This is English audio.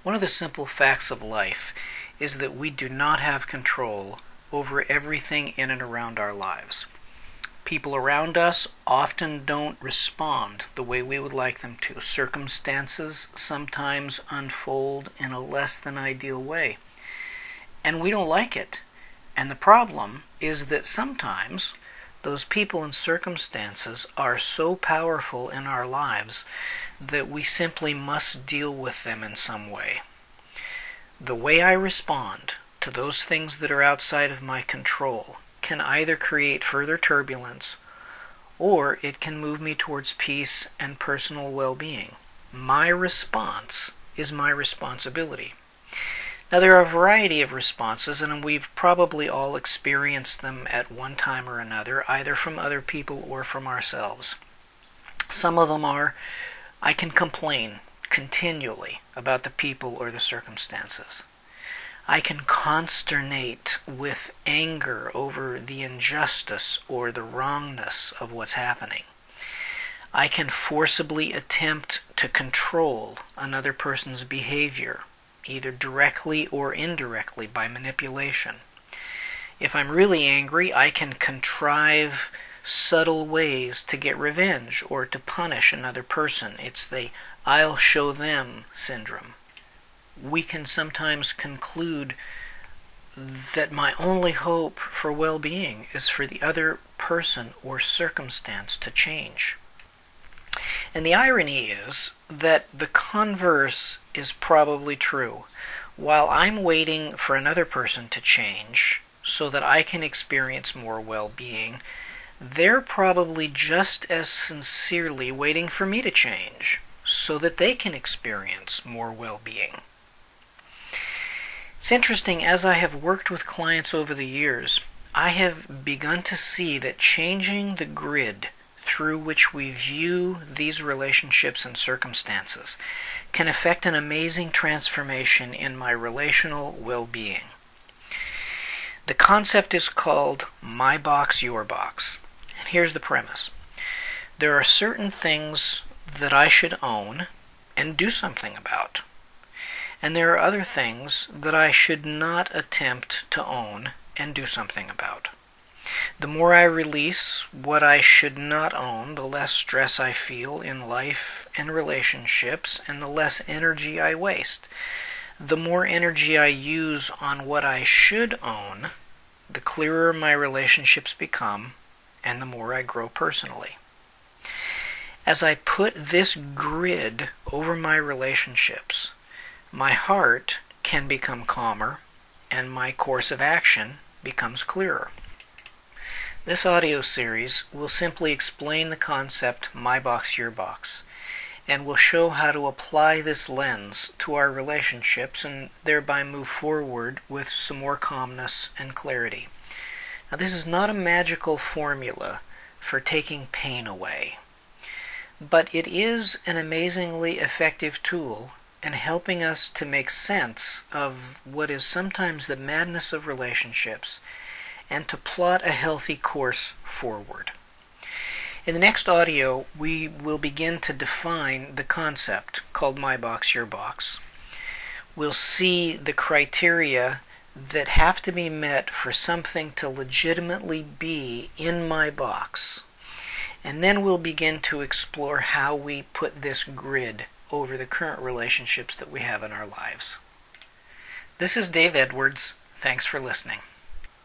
One of the simple facts of life is that we do not have control over everything in and around our lives. People around us often don't respond the way we would like them to. Circumstances sometimes unfold in a less than ideal way, and we don't like it. And the problem is that sometimes those people and circumstances are so powerful in our lives that we simply must deal with them in some way. The way I respond to those things that are outside of my control can either create further turbulence or it can move me towards peace and personal well-being. My response is my responsibility. Now, there are a variety of responses, and we've probably all experienced them at one time or another, either from other people or from ourselves. Some of them are, I can complain continually about the people or the circumstances. I can consternate with anger over the injustice or the wrongness of what's happening. I can forcibly attempt to control another person's behavior, either directly or indirectly by manipulation. If I'm really angry, I can contrive subtle ways to get revenge or to punish another person. It's the I'll show them syndrome. We can sometimes conclude that my only hope for well-being is for the other person or circumstance to change. And the irony is that the converse is probably true. While I'm waiting for another person to change so that I can experience more well-being, they're probably just as sincerely waiting for me to change so that they can experience more well-being. It's interesting, as I have worked with clients over the years, I have begun to see that changing the grid through which we view these relationships and circumstances can effect an amazing transformation in my relational well-being. The concept is called My Box, Your Box. And here's the premise. There are certain things that I should own and do something about. And there are other things that I should not attempt to own and do something about. The more I release what I should not own, the less stress I feel in life and relationships, and the less energy I waste. The more energy I use on what I should own, the clearer my relationships become, and the more I grow personally. As I put this grid over my relationships, my heart can become calmer, and my course of action becomes clearer. This audio series will simply explain the concept My Box, Your Box, and will show how to apply this lens to our relationships and thereby move forward with some more calmness and clarity. Now, this is not a magical formula for taking pain away, but it is an amazingly effective tool in helping us to make sense of what is sometimes the madness of relationships and to plot a healthy course forward. In the next audio, we will begin to define the concept called My Box, Your Box. We'll see the criteria that have to be met for something to legitimately be in my box. And then we'll begin to explore how we put this grid over the current relationships that we have in our lives. This is Dave Edwards. Thanks for listening.